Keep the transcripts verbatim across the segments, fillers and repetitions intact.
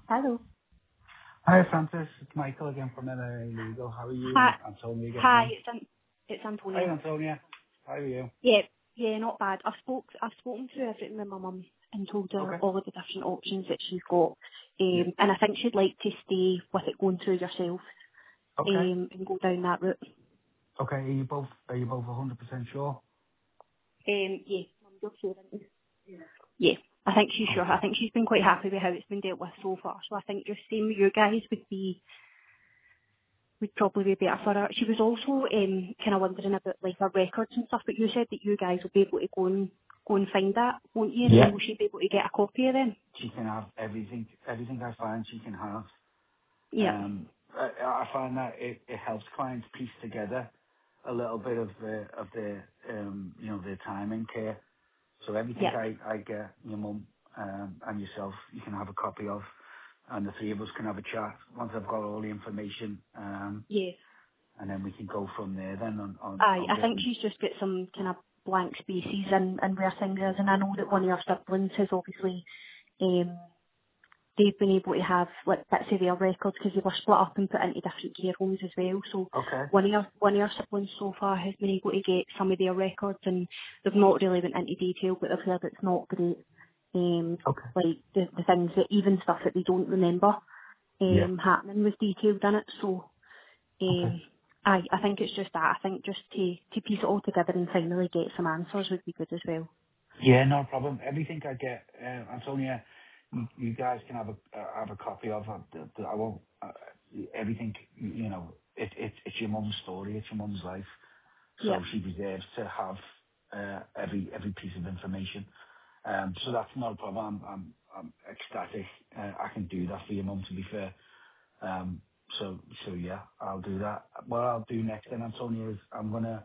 Hello. Hi, Francis. It's Michael again from L A Legal. How are you Hi. and Antonia getting Hi. on? It's An- it's Hi, Antonia. Antonia. How are you? Yeah. Yeah. Not bad. I've spoke. I've spoken to everything with my mum and told her Okay. all of the different options that she's got. Yeah. Um, and I think she'd like to stay with it going through yourself. Okay. Um, and go down that route. Okay. Are you both Are you both one hundred percent sure? Um, yeah. Mum, you're sure, aren't you? Yeah. I think she's sure. I Okay. think she's been quite happy with how it's been dealt with so far. So I think just same with you guys would be would probably be better for her. She was also um, kind of wondering about like her records and stuff, but you said that you guys will be able to go and go and find that, won't you? And then Yeah. will she be able to get a copy of them? She can have everything. Everything I find, she can have. Yeah, Um, I, I find that it, it helps clients piece together a little bit of the of their um, you know their time and care. So everything yeah, I, I get, your mum um, and yourself, you can have a copy of, and the three of us can have a chat once I've got all the information, um, yeah. and then we can go from there then on, on, Aye, on I think getting... she's just got some kind of blank spaces in, in where things is, and I know that one of her siblings has obviously, um, they've been able to have like bits of their records because they were split up and put into different care homes as well. So Okay, one of our one of our siblings so far has been able to get some of their records, and they've not really went into detail, but they've heard it's not great. Um, okay. like the, the things that even stuff that they don't remember Yeah, um happening was detailed in it. So okay. um, I I think it's just that. I think just to to piece it all together and finally get some answers would be good as well. Yeah, no problem. Everything I get, uh, Antonia, you, you guys can have a uh, have a copy of it. The- the- I won't, uh, everything, you know, it, it, it's your mum's story, it's your mum's life. Yeah, So she deserves to have uh, every every piece of information. Um, so that's not a problem. I'm, I'm, I'm ecstatic. Uh, I can do that for your mum, to be fair. Um, so, so yeah, I'll do that. What I'll do next then, Antonia, is I'm gonna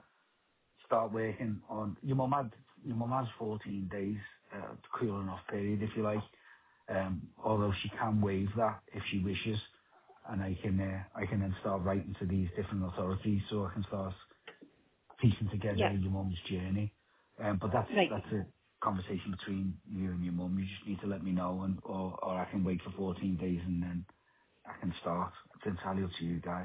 start working on your mum had your mum has fourteen days uh, cooling off period, if you like. Um, although she can waive that if she wishes, and I can uh, I can then start writing to these different authorities, so I can start piecing together yeah, your mum's journey. Um, but that's right. that's a conversation between you and your mum. You just need to let me know, and or or I can wait for fourteen days and then I can start. It's entirely up to you guys.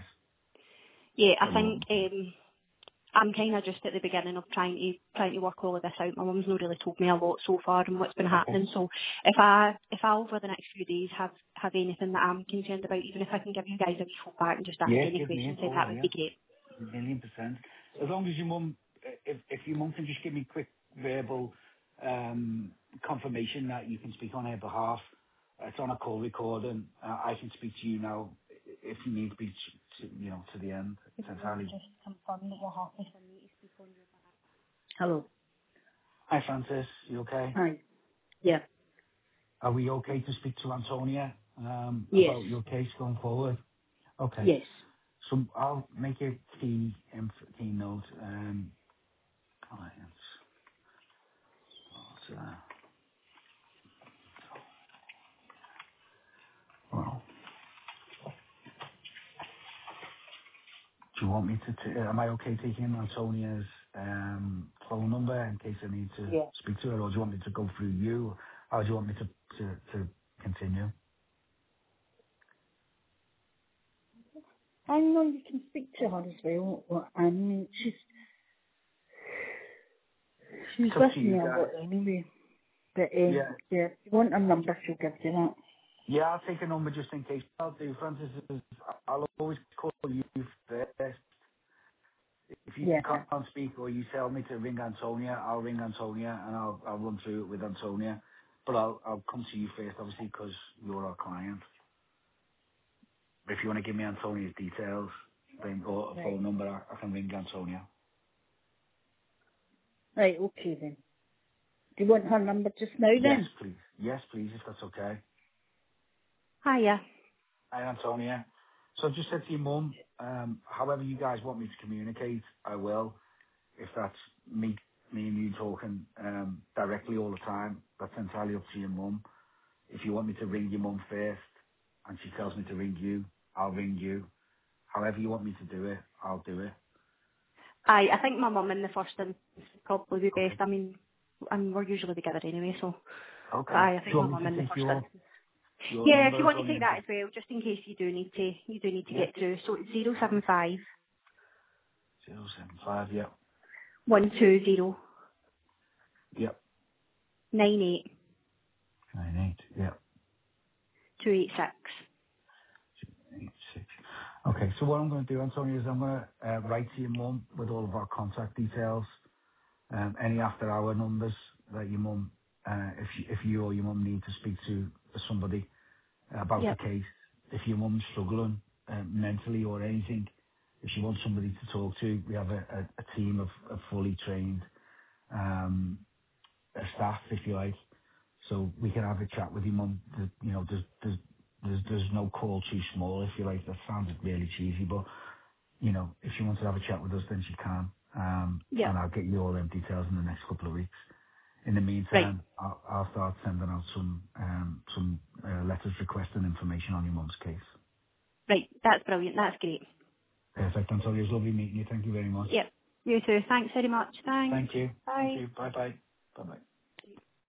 Yeah, I What do you want think me to do? um, I'm kind of just at the beginning of trying to trying to work all of this out. My mum's not really told me a lot so far and what's been Okay. happening. So if I if I over the next few days have have anything that I'm concerned about, even if I can give you guys a wee feedback and just ask Yeah, any give me a questions, then call. that would Yeah, be great. a million percent. As long as your mum, if if your mum can just give me quick verbal um, confirmation that you can speak on her behalf. It's on a call recording. Uh, I can speak to you now if you need to be, to, you know, to the end. It's If you want to entirely... just confirm that you're happy for me to speak on your behalf. Hello. Hi, Francis. You okay? Hi. Yeah. Are we okay to speak to Antonia um, Yes. about your case going forward? Okay. Yes. So I'll make a key inf- key note. Um, clients. What's that? Well, do you want me to? T- am I okay taking Antonia's um, phone number in case I need to Yeah. speak to her, or do you want me to go through you? Or do you want me to to, to continue? I know you can speak to her as well. Well, I mean, she's she's It's up with to me you a lot guys. anyway. But um, Yeah. yeah, if you want a number, she'll give you that. Yeah, I'll take a number just in case. I'll do, Francis, is I'll always call you first. If you Yeah. can't speak or you tell me to ring Antonia, I'll ring Antonia and I'll I'll run through it with Antonia. But I'll I'll come to you first, obviously, because you're our client. If you want to give me Antonia's details, then or a Right. phone number, I, I can ring Antonia. Right. Okay then. Do you want her number just now Yes, then? please. Yes, please, if that's okay. Hiya. Hi, Antonia. So I've just said to your mum, um, however you guys want me to communicate, I will. If that's me, me and you talking um, directly all the time, that's entirely up to your mum. If you want me to ring your mum first and she tells me to ring you, I'll ring you. However you want me to do it, I'll do it. Aye, I think my mum in the first instance would probably be best. Okay. I mean, I mean, we're usually together anyway, so. But Okay. aye, I Do think you my want me mum to in the take first your instance. Your Yeah, if number you as want well, to take Lindsay? that as well, just in case you do need to, you do need to Yeah. get through. So it's zero seven five Zero seven five. Yeah. one two zero Yep. nine eight Nine eight. Yeah. two eight six. Eight six. Okay. So what I'm going to do, Antonio, is I'm going to uh, write to your mum with all of our contact details, um, any after hour numbers that your mum, uh, if you, if you or your mum need to speak to somebody about the Yep. case, if your mum's struggling uh, mentally or anything, if she wants somebody to talk to, we have a, a, a team of, of fully trained um, uh, staff, if you like, so we can have a chat with your mum. The- You know, there's there's there's there's no call too small, if you like. That sounded really cheesy, but you know, if she wants to have a chat with us, then she can. Um, Yep. and I'll get you all them details in the next couple of weeks. In the Right. meantime, I'll, I'll start sending out some um, some uh, letters requesting information on your mum's case. Right. That's brilliant. That's great. Perfect, Antonio. It was lovely meeting you. Thank you very much. Yep. You too. Thanks very much. Thanks. Thank you. Thank Bye. you. Bye bye. Bye bye.